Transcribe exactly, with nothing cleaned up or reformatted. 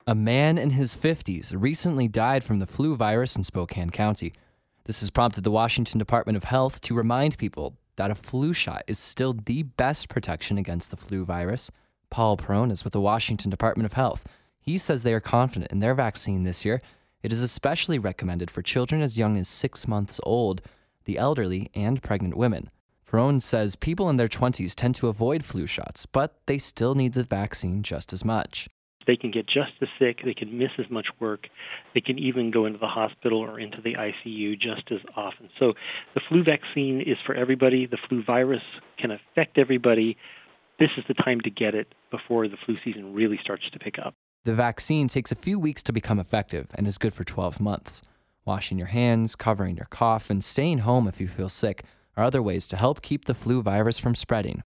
A man in his fifties recently died from the flu virus in Spokane County. This has prompted the Washington Department of Health to remind people that a flu shot is still the best protection against the flu virus. Paul Perone is with the Washington Department of Health. He says they are confident in their vaccine this year. It is especially recommended for children as young as six months old, the elderly, and pregnant women. Perone says people in their twenties tend to avoid flu shots, but they still need the vaccine just as much. They can get just as sick, they can miss as much work, they can even go into the hospital or into the I C U just as often. So the flu vaccine is for everybody. The flu virus can affect everybody. This is the time to get it before the flu season really starts to pick up. The vaccine takes a few weeks to become effective and is good for twelve months. Washing your hands, covering your cough, and staying home if you feel sick are other ways to help keep the flu virus from spreading.